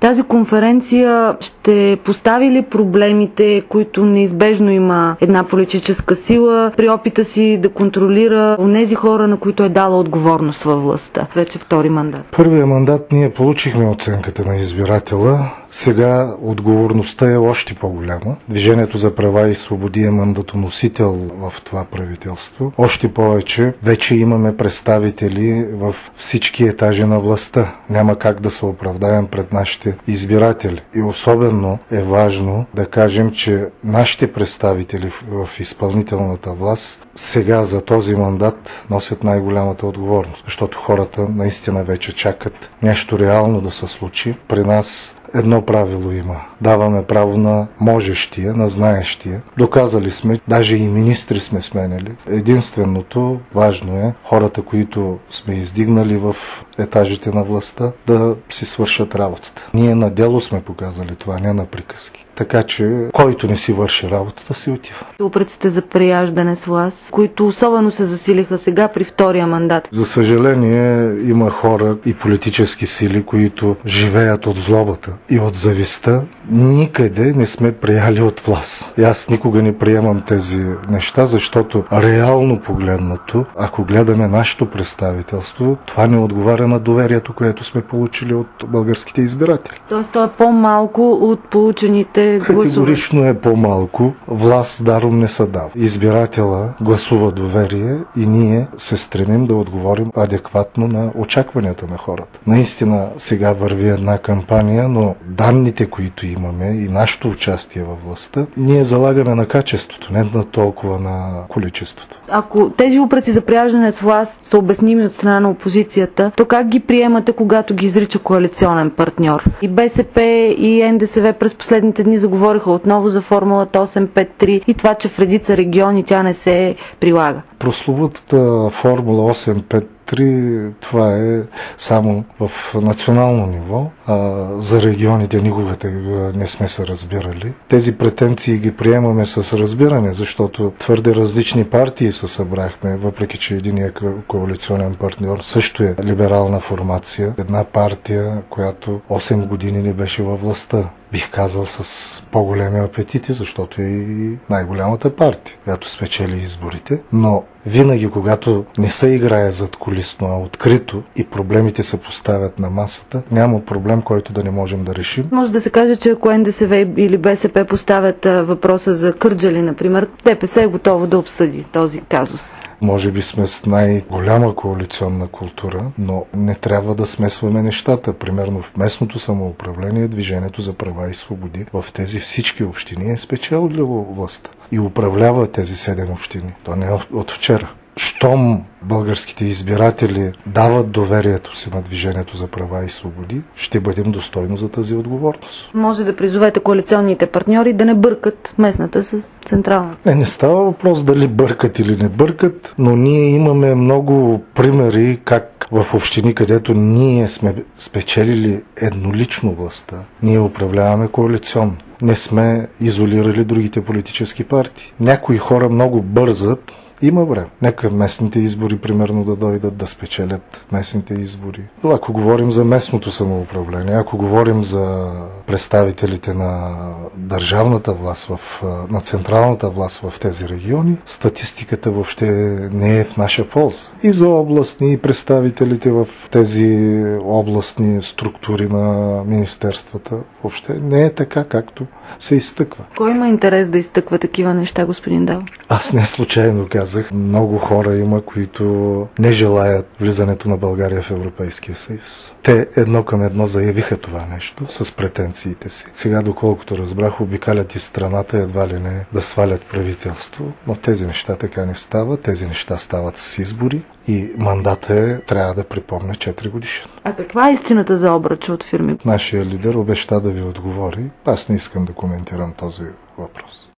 Тази конференция ще постави ли проблемите, които неизбежно има една политическа сила при опита си да контролира онези хора, на които е дала отговорност във властта? Вече втори мандат. Първия мандат ние получихме оценката на избирателя. Сега отговорността е още по-голяма. Движението за права и свободи е мандатоносител в това правителство. Още повече, вече имаме представители в всички етажи на властта. Няма как да се оправдаем пред нашите избиратели. И особено е важно да кажем, че нашите представители в изпълнителната власт сега за този мандат носят най-голямата отговорност, защото хората наистина вече чакат нещо реално да се случи. При нас едно правило има. Даваме право на можещия, на знаещия. Доказали сме, даже и министри сме сменяли. Единственото важно е хората, които сме издигнали в етажите на властта, да си свършат работата. Ние на дело сме показали това, не на приказки. Така че, който не си върши работата, си отива. Упреците за преяждане с власт, които особено се засилиха сега при втория мандат. За съжаление, има хора и политически сили, които живеят от злобата и от завистта. Никъде не сме прияли от власт. И аз никога не приемам тези неща, защото реално погледнато, ако гледаме нашето представителство, това не отговаря на доверието, което сме получили от българските избиратели. Тоест, то е по-малко от получените гласове. Категорично е по-малко. Власт даром не се дава. Избиратела гласува доверие и ние се стремим да отговорим адекватно на очакванията на хората. Наистина сега върви една кампания, но данните, които имаме и нашето участие във властта, ние залагаме на качеството, не на толкова на количеството. Ако тези упреци за преяждане с власт са обясними от страна на опозицията, то как ги приемате, когато ги изрича коалиционен партньор? И БСП и НДСВ през последните дни заговориха отново за формулата 853 и това, че в редица региони тя не се прилага. Прословутата формула 853, това е само в национално ниво, за регионите никога не сме се разбирали. Тези претенции ги приемаме с разбиране, защото твърде различни партии се събрахме, въпреки че единият коалиционен партньор също е либерална формация. Една партия, която 8 години не беше във властта. Бих казал с по-големи апетити, защото е и най-голямата партия, която спечели изборите. Но винаги, когато не се играе задкулисно, а открито и проблемите се поставят на масата, няма проблем, който да не можем да решим. Може да се каже, че ако НДСВ или БСП поставят въпроса за Кърджали, например, ДПС е готово да обсъди този казус. Може би сме с най-голяма коалиционна култура, но не трябва да смесваме нещата. Примерно в местното самоуправление, Движението за права и свободи в тези всички общини е спечелило властта и управлява тези 7 общини. То не е от вчера. Щом българските избиратели дават доверието си на Движението за права и свободи, ще бъдем достойни за тази отговорност. Може да призовете коалиционните партньори да не бъркат местната с централната. Не става въпрос дали бъркат или не бъркат, но ние имаме много примери как в общини, където ние сме спечелили еднолично властта, ние управляваме коалиционно. Не сме изолирали другите политически партии. Някои хора много бързат. Има време. Нека местните избори, примерно, да дойдат да спечелят местните избори. Но ако говорим за местното самоуправление, ако говорим за представителите на държавната власт, на централната власт в тези региони, статистиката въобще не е в наша полза. И за областни, и представителите в тези областни структури на министерствата въобще не е така, както се изтъква. Кой има интерес да изтъква такива неща, господин Дал? Аз не случайно казах. Много хора има, които не желаят влизането на България в Европейския съюз. Те едно към едно заявиха това нещо с претенциите си. Сега, доколкото разбрах, обикалят и страната едва ли не да свалят правителство, но тези неща така не стават. Тези неща стават с избори и мандата трябва да припомня 4 годишен. А каква е истината за обръча от фирми? Нашия лидер обеща да ви отговори. Аз не искам да коментирам този въпрос.